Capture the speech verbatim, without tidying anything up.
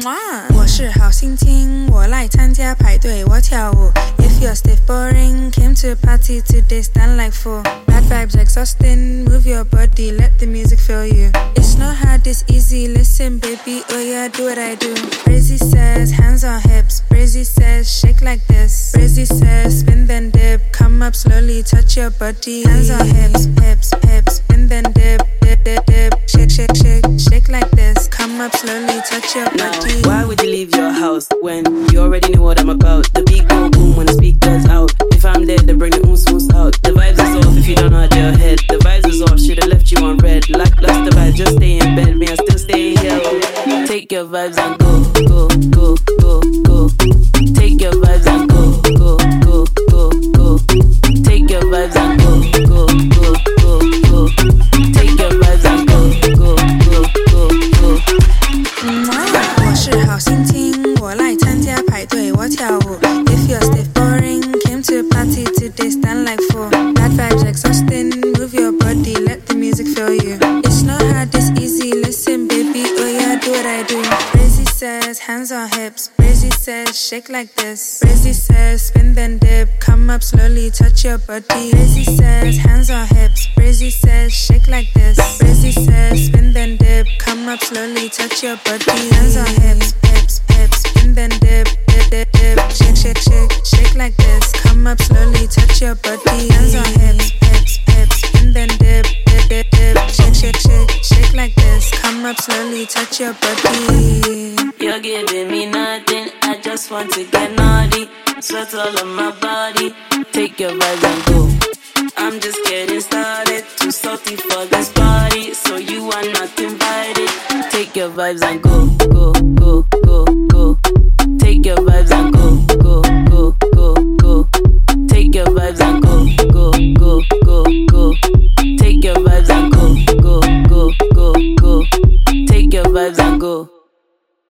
我是好心情，我来参加派对，我跳舞。If you're stiff boring, came to a party today, stand like fool. Bad vibes exhausting, move your body, let the music fill you. It's not hard, it's easy, listen baby, oh yeah, do what I do. Brazy says, hands on hips. Brazy says, shake like this. Brazy says, spin then dip, come up slowly, touch your body. Hands on hips, hips, hips, spin then dip, dip, dip, dip. Shake, shake, shake, shake like this, come up slowly, touch your body. Now, why would you leave your house when you already know what I'm about? The beat go boom when the speaker's out. If I'm dead, then bring the oons oons out. The vibes is off if you don't nod your head. The vibes is off, should've left you on red. Like, lost the vibe, just stay in bed. Me, I still stay here. Take your vibes and go, go, go, go, go. Take your vibes and go, go, go, go, go. Take your vibes and go, go, go, go, go. Take your vibes and go, go, go, go, go. 我是好心情，我来参加派对，我跳舞。If you're stiff boring, came to a party today, stand like fool. Bad vibes exhausting, move your body, let the music fill you. It's not hard, it's easy, listen baby, oh yeah, do what I do. Brazy says, hands on hips. Brazy says, shake like this. Brazy says, spin then dip, come up slowly, touch your body. Brazy says, hands on hips. Brazy says, shake like this. Brazy says, spin then dip, come up slowly, touch your body. Hands on hips, hips, hips, spin then dip, dip, dip, dip. Shake, shake, shake, shake like this, come up slowly, touch your body. Hands on hips, hips, hips, spin then dip, dip, dip, dip. Shake, shake, shake, shake like this, come up slowly, touch your body. You're giving me nothing, I just want to get naughty. Sweat all on my body, take your vibes and go. I'm just getting started, too salty for this party, so you are not invited. Take your vibes and go, go, go.